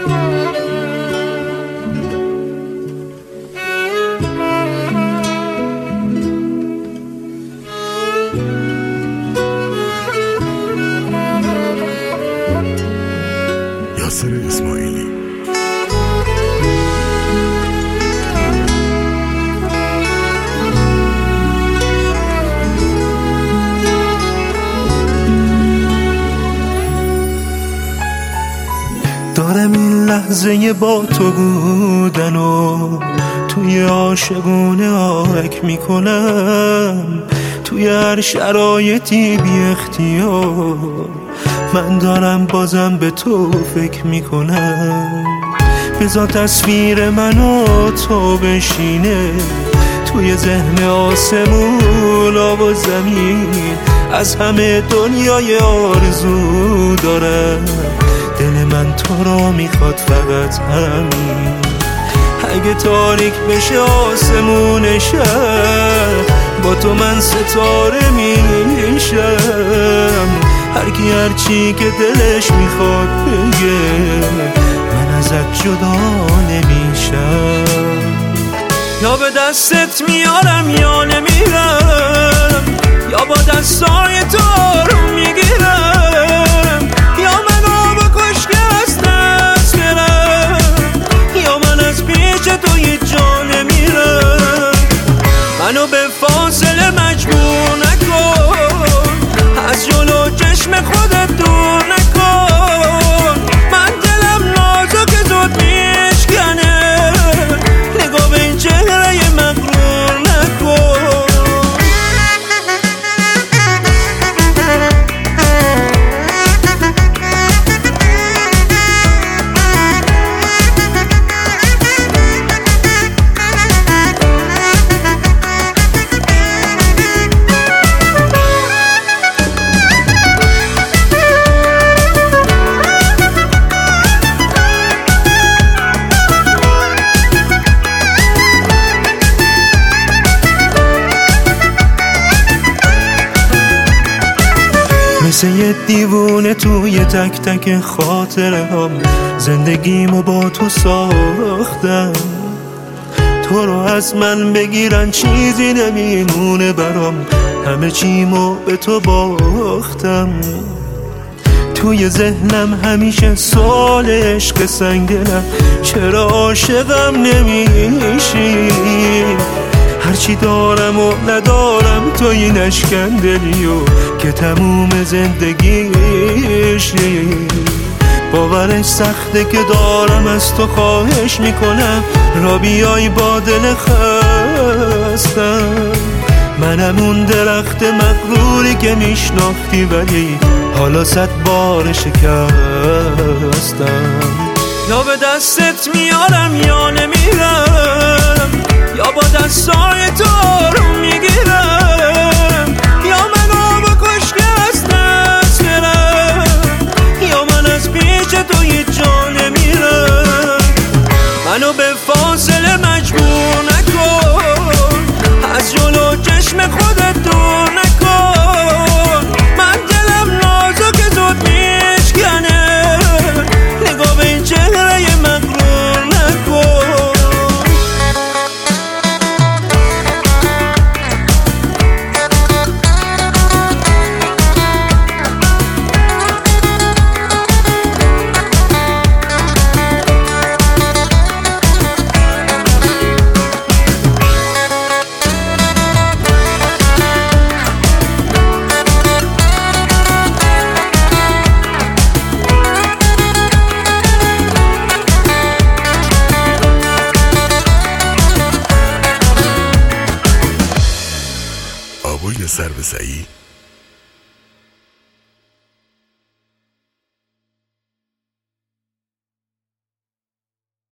یاسر اسماعیلی. دارم این لحظه با تو بودن و توی عاشقونه آهک میکنم، توی هر شرایطی بی اختیار من دارم بازم به تو فکر میکنم. بذار تصویر من و تو بشینه توی ذهن آسمون آب و زمین، از همه دنیای آرزو دارم، دل من تو را میخواد فقط همین. اگه تاریک بشه آسمون شهر با تو من ستاره میشم، هر کی هر چی که دلش میخواد بگه من ازت جدا نمیشم. یا به دستت میارم یا نمیرم، یا با دستای تو رو میگیرم، یا منو بکش که از دست برم، یا من از پیش تو هیچ جا نمیرم. منو به فاصله مجبور نکن، از جلو چشم خودت دور نکن، من دلم نازک زود میشکنه، نگاه به این چهره مغرور نکن. مثل یه دیوونه توی تک تک خاطره هم زندگیمو با تو ساختم، تو رو از من بگیرن چیزی نمیمونه برام، همه چیمو به تو باختم. توی ذهنم همیشه سوال عشق سنگ دلم، چرا عاشقم نمیشی؟ هرچی دارم و ندارم توی نشکن دلیو که تموم زندگیشی. باورش سخته که دارم از تو خواهش میکنم را بیای با دل خستم، منم اون درخت مغروری که میشناختی ولی حالا 100 بار شکستم. یا به دستت میارم یا نمیرم، یا با دستای تو رو میگیرم، یا منو بکش که از دست برم، یا من از پیش تو هیچ جا نمیرم. منو به فاصله مجبور نکن، از جلو چشم خودت دور نکن، من دلم نازک زود میشکنه، نگاه به این چهره مغرور نکن. آبای سر به سعی